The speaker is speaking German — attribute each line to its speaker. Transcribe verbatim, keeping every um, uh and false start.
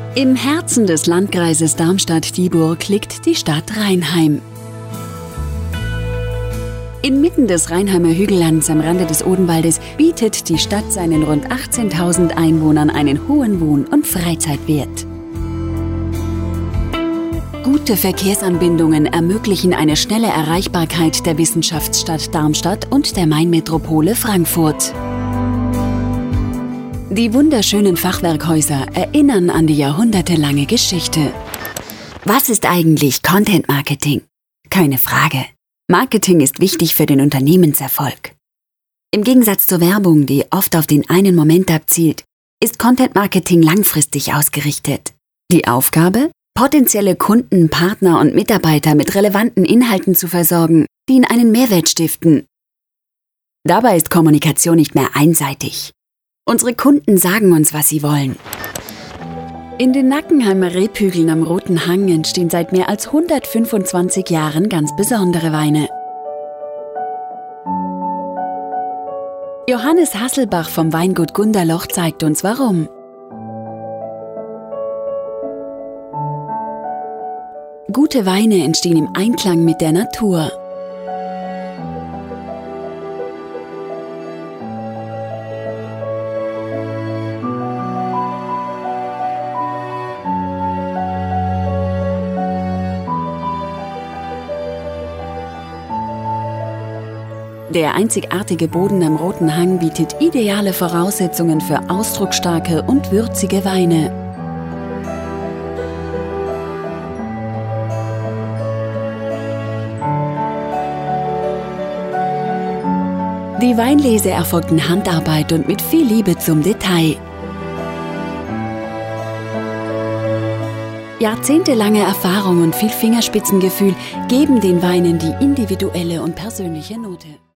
Speaker 1: Im Herzen des Landkreises Darmstadt-Dieburg liegt die Stadt Rheinheim. Inmitten des Rheinheimer Hügellands am Rande des Odenwaldes bietet die Stadt seinen rund achtzehntausend Einwohnern einen hohen Wohn- und Freizeitwert. Gute Verkehrsanbindungen ermöglichen eine schnelle Erreichbarkeit der Wissenschaftsstadt Darmstadt und der Mainmetropole Frankfurt. Die wunderschönen Fachwerkhäuser erinnern an die jahrhundertelange Geschichte. Was ist eigentlich Content Marketing? Keine Frage. Marketing ist wichtig für den Unternehmenserfolg. Im Gegensatz zur Werbung, die oft auf den einen Moment abzielt, ist Content Marketing langfristig ausgerichtet. Die Aufgabe? Potenzielle Kunden, Partner und Mitarbeiter mit relevanten Inhalten zu versorgen, die ihnen einen Mehrwert stiften. Dabei ist Kommunikation nicht mehr einseitig. Unsere Kunden sagen uns, was sie wollen. In den Nackenheimer Rebhügeln am Roten Hang entstehen seit mehr als hundertfünfundzwanzig Jahren ganz besondere Weine. Johannes Hasselbach vom Weingut Gunderloch zeigt uns warum. Gute Weine entstehen im Einklang mit der Natur. Der einzigartige Boden am Roten Hang bietet ideale Voraussetzungen für ausdrucksstarke und würzige Weine. Die Weinlese erfolgt in Handarbeit und mit viel Liebe zum Detail. Jahrzehntelange Erfahrung und viel Fingerspitzengefühl geben den Weinen die individuelle und persönliche Note.